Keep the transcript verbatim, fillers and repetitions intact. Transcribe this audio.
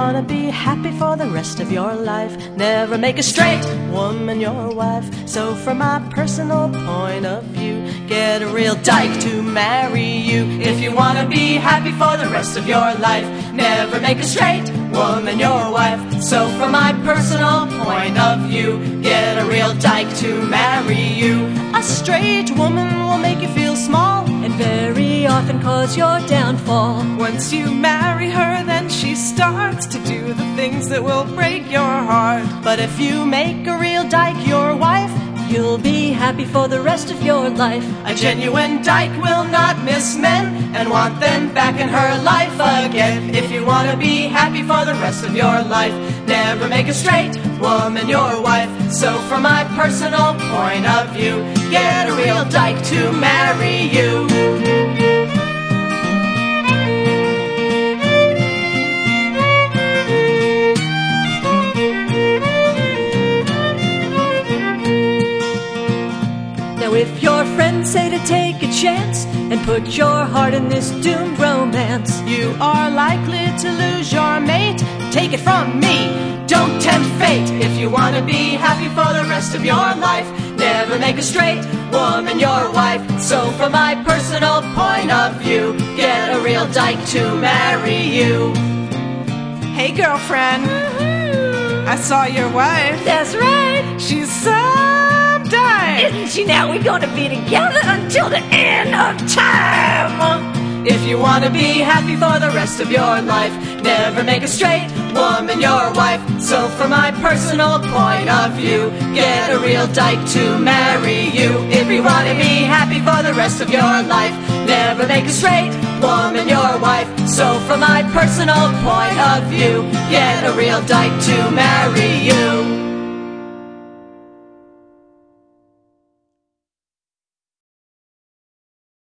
wanna be happy for the rest of your life, never make a straight woman your wife. So from my personal point of view, get a real dyke to marry you. If you wanna be happy for the rest of your life, never make a straight woman your wife. So from my personal point of view, get a real dyke to marry you. A straight woman will make you feel small and very often cause your downfall. Once you marry her, then she starts to do the things that will break your heart. But if you make a real dyke your wife, you'll be happy for the rest of your life. A genuine dyke will not miss men and want them back in her life again. If you want to be happy for the rest of your life, never make a straight woman your wife. So from my personal point of view, get a real dyke to marry you. If your friends say to take a chance and put your heart in this doomed romance, you are likely to lose your mate. Take it from me, don't tempt fate. If you want to be happy for the rest of your life, never make a straight woman your wife. So from my personal point of view, get a real dyke to marry you. Hey girlfriend, I saw your wife. That's right. She's so dyke. Isn't she? Now we're gonna be together until the end of time. If you want to be happy for the rest of your life, never make a straight woman your wife. So from my personal point of view, get a real dyke to marry you. If you want to be happy for the rest of your life, never make a straight woman your wife. So from my personal point of view, get a real dyke to marry you.